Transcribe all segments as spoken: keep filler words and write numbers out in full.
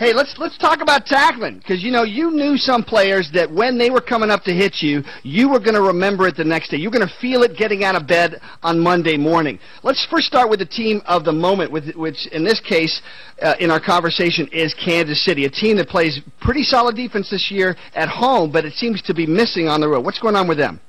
Hey, let's let's talk about tackling, because, you know, you knew some players that when they were coming up to hit you, you were going to remember it the next day. You're going to feel it getting out of bed on Monday morning. Let's first start with the team of the moment, with which in this case, uh, in our conversation, is Kansas City, a team that plays pretty solid defense this year at home, but it seems to be missing on the road. What's going on with them?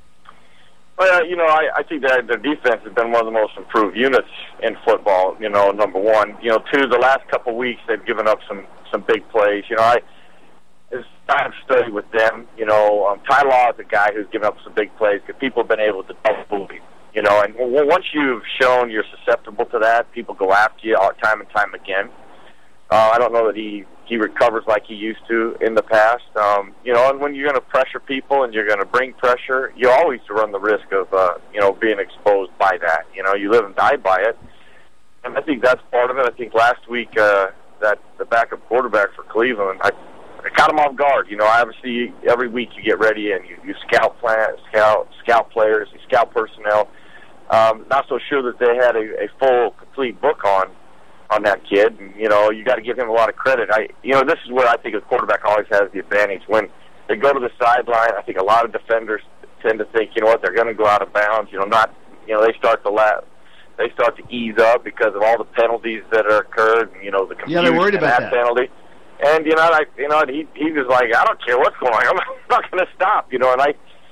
Well, you know, I, I think that their defense has been one of the most improved units in football, you know, number one. You know, two, the last couple of weeks they've given up some, some big plays. You know, I it's time to study with them. You know, um, Ty Law is a guy who's given up some big plays because people have been able to double him. You know, and w- once you've shown you're susceptible to that, people go after you all, time and time again. Uh, I don't know that he, he recovers like he used to in the past. Um, you know, and when you're going to pressure people and you're going to bring pressure, you always run the risk of, uh, you know, being exposed by that. You know, you live and die by it. And I think that's part of it. I think last week uh, that the backup quarterback for Cleveland, I, I caught him off guard. You know, obviously every week you get ready and you, you scout, plan, scout, scout players, you scout personnel. Um, not so sure that they had a, a full, complete book on. on that kid, and, you know, you got to give him a lot of credit. I, you know, this is where I think a quarterback always has the advantage. When they go to the sideline, I think a lot of defenders tend to think, you know what, they're going to go out of bounds. You know, not, you know, they start to la- they start to ease up because of all the penalties that are occurred, and, you know, the confusion yeah, they're worried in about that, that penalty. And, you know, like, you know, he he was like, I don't care what's going on. I'm not going to stop, you know, and I,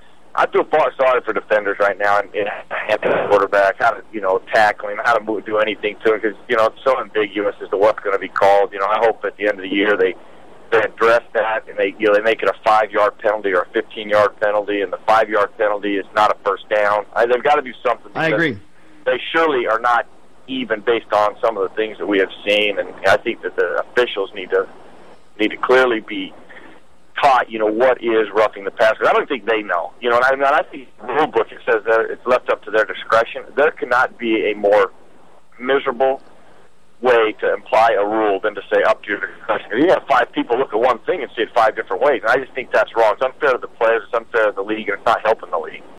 I feel far sorry for defenders right now and, and, and the quarterback, how to, you know, tackle him, how to move, do anything to him, because, you know, it's so ambiguous as to what's going to be called. You know, I hope at the end of the year they, they address that and they, you know, they make it a five-yard penalty or a fifteen-yard penalty, and the five-yard penalty is not a first down. I, they've got to do something. I agree. They surely are not even based on some of the things that we have seen, and I think that the officials need to need to clearly be taught, you know, what is roughing the passer. I don't think they know. You know, and I, and I think the rule book, it says that it's left up to their discretion. There cannot be a more miserable way to imply a rule than to say up to your discretion. You have five people look at one thing and see it five different ways, and I just think that's wrong. It's unfair to the players, it's unfair to the league, and it's not helping the league.